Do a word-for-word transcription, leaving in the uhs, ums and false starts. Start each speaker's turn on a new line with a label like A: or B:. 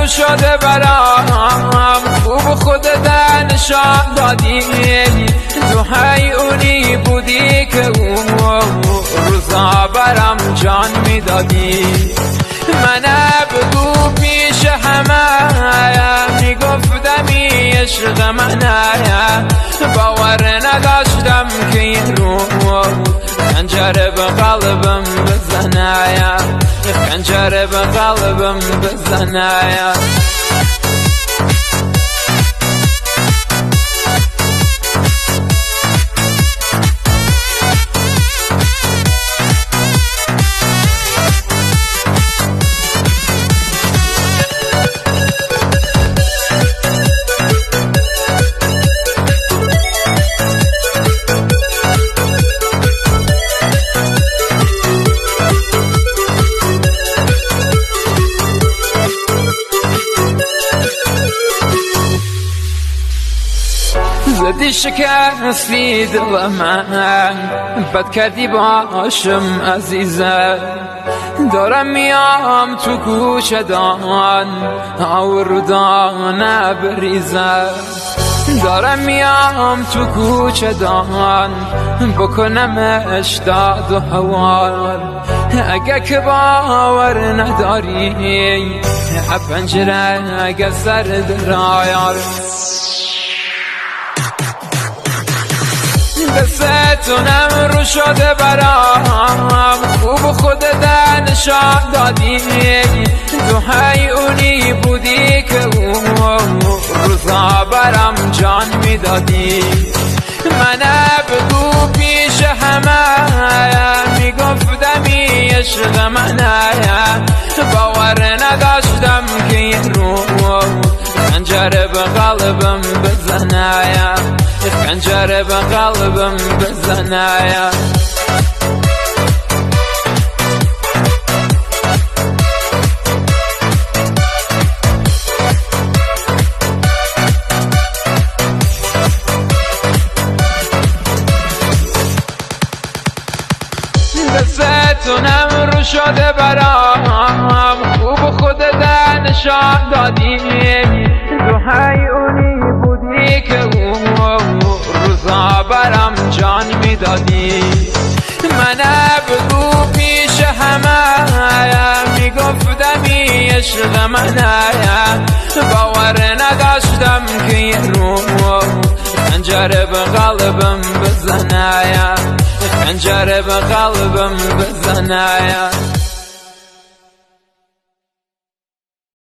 A: رو شده برام، خوب خودت نشان دادی، تو حیونی بودی که اون روزا برام جان میدادی. من بگو پیش همه میگفتمی عشق منه، باور نداشتم که این رو خنجر به قلبم بزنه، خنجر به قلبم بزنه. زدی شکستی دل من، بد کردی باشم عزیزه، دارم میام تو گوش دان آوردان بریزه، دارم میام تو کوچ دان بکنم اشتاد و هوار. اگه که باور نداری پنجره اگه سرد رایار، دستتونم رو شده برام، خوب خودت نشان دادی، تو حیونی بودی که اون روزا برام جان میدادی. من بگو پیش همه میگفتمی عشق منه، باور نداشتم که این رو خنجر به قلبم بزنه، خنجر به قلبم بزنه. دستتونم رو شده برام، خوب خودت نشان دادی، تو حیونی بودی که اون روزا برام جان میدادی. من بگو پیش همه میگفتمی عشق منه، باور نداشتم که این رو خنجر به قلبم بزنه، خنجر به قلبم بزنه.